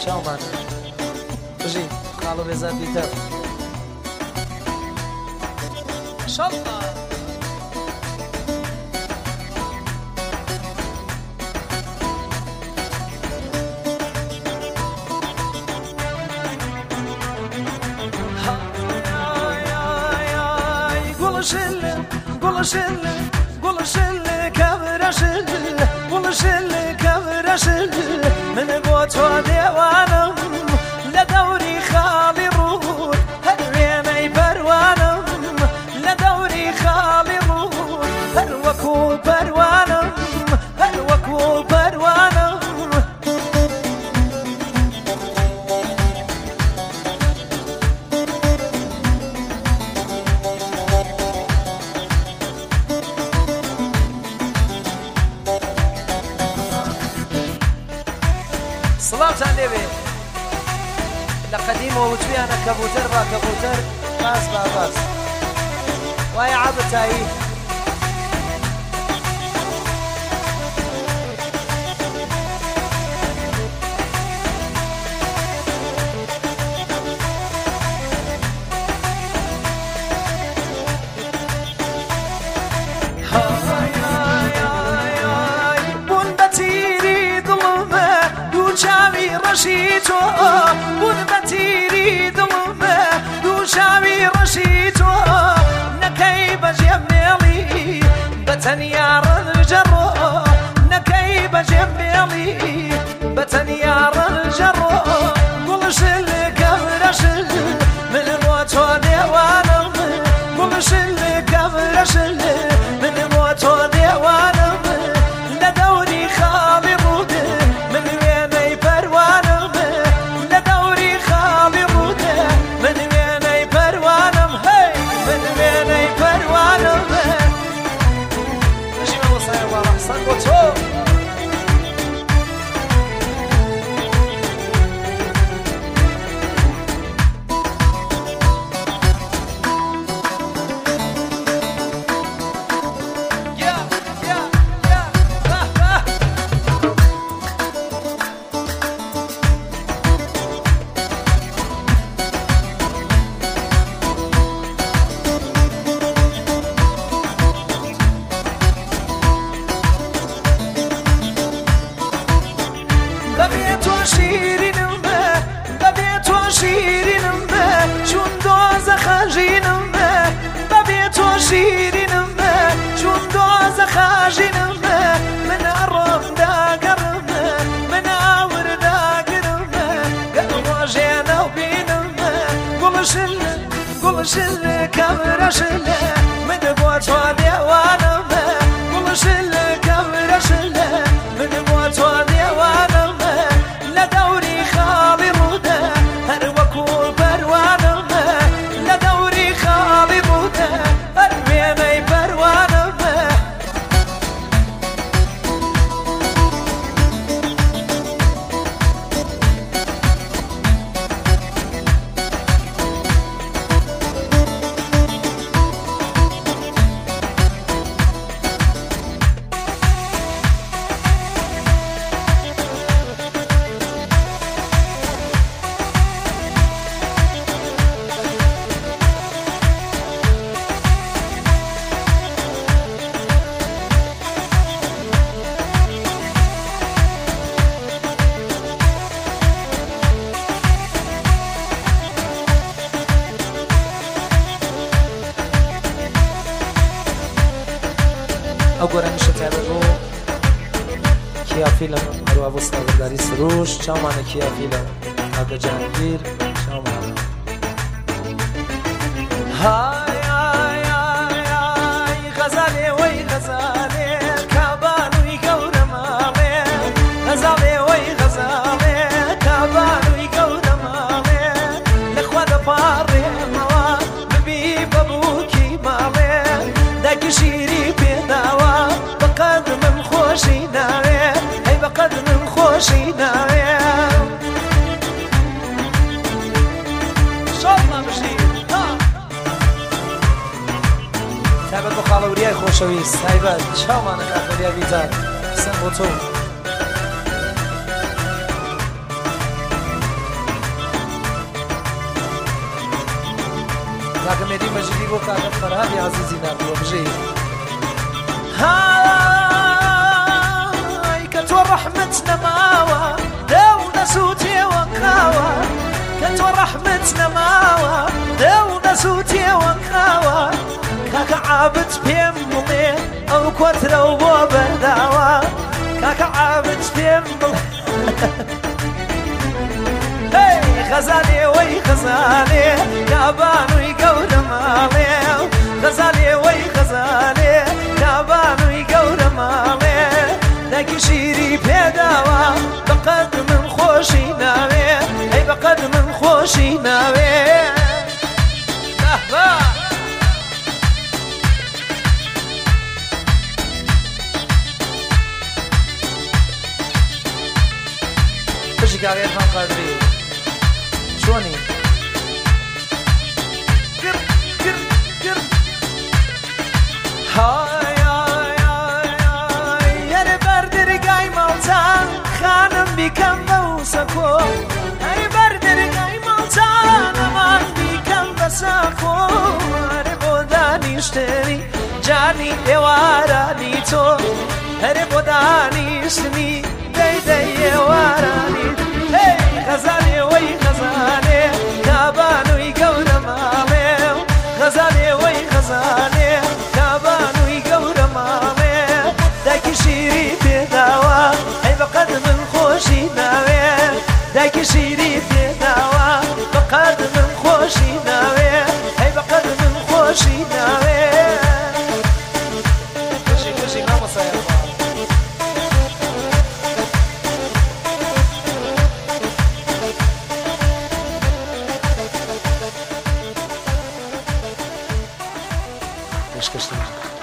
چاومان بژی خاڵ و بێزار دیتە شەڵڵا گوڵشل کەورەشل گوڵشل کەورەشل من بۆ تۆ دێوانم لە دەوری خاڵی ڕوود هەر وێنەی پەروانم لە دەوری خاڵی ڕوود هەر وەکو پەروانم هەر وەکو پەروانم سڵاوتان لێوێ لە قەدیمەوە وتویانە کەبوتەر با کەبوتەر باس با باس وایە عابەتایی ڕەشی تۆ بوون بە تیری دڵمە دوو چاوی ڕەشی تۆ نەکەی بەجێم مێڵی بە تەنیا ڕەنجەڕۆ نەکەی بەجێم مێڵی بە تەنیا ڕەنجەڕۆ گوڵشل کەورەشل من بۆ تۆ دێوانم گوڵشل کەورەشل من بۆ تۆ دێوانم لە دەوری خاڵی ڕوود من وێنەی پەروانم لە دەوری خاڵی ڕوود من وێنەی پەروانم هەی من وێنەی پەروانم نەژیمە بۆ سایە باڵا سەر بۆ تۆ شیرینم بە چون دۆزە خەژینم بە بەبێ تۆ شیرینم بە چون دۆزە خەژینم بە من ئەڕۆم داگەڕم بە من ئاور داگرم بە گەڵ ڕۆژێنە و بینم بە گوڵشل کەورەشل من بۆ تۆ دێوانم بە گوڵشل کەورەشل من بۆ تۆ دێوانم بە لە دەوری خاڵی ڕوودە هەر وەکو پەروانم لە دەوری خاڵی ڕوودە هەر وێنەی پەروانم ئەو گۆرانیشە تایبەت بۆ کیافیلم هەروە بۆ ستاوەرداری سروش چاومانە کیافیلم ئەبە جانگیر چاومانە های های های های غەزالێ وەی غەزالێ کابانووی گەورە ماڵێ غەزالێ وەی غەزالێ کابانووی گەورە ماڵێ لەخوا دەپاڕێمەوە ببی بەبووکی ماڵێ دایکی شیری پێداوە بەقەد من خۆشی ناوێ هەی بەقەد من خۆشی ناوێ شەڵڵا بژی تایبەت بۆ خاڵەوریای خۆشەویست تایبەت چاومانە کاکەریا بیتار سەر بۆ تۆ کاکە مێدی مەجیدی بۆ کاکە فەرهادی عەزیزی نردووە بژێ هاي كتو رحمة نماوة دو نسوتي وقاوة كتو رحمة نماوة دو نسوتي وقاوة كاكا عابد بيمبلي أو كوترو بو برداوة كاكا عابد بيمبلي غزالي وي غزالي كابانو يقول مالي غزالي وي غزالي كابانو يقول مالي داكي شيري بيداوا بقد من خوشي ناوي اي بقد من خوشي ناوي بشي كاكا يرفان قادري شوني قر قر قر هاي هاي هاي هاي يا بردر قاي مالتان خانم بكم بوسكو هاي بردر قاي مالتان امان بكم بساكو هاي بوداني اشتري جاني يواراني تو هاي بوداني اشتري دي دي يواراني هاي غزالي وي غزالي كابانو يقول مالي غزالي وي غزالي كابانو يقول مالي داكي شيري بيداوا اي بقد من خوشي ناوي داكي شيري بيداوا بقد من خوشي ناوي اي بقد من خوشي ناوي كشي ما مصايا كش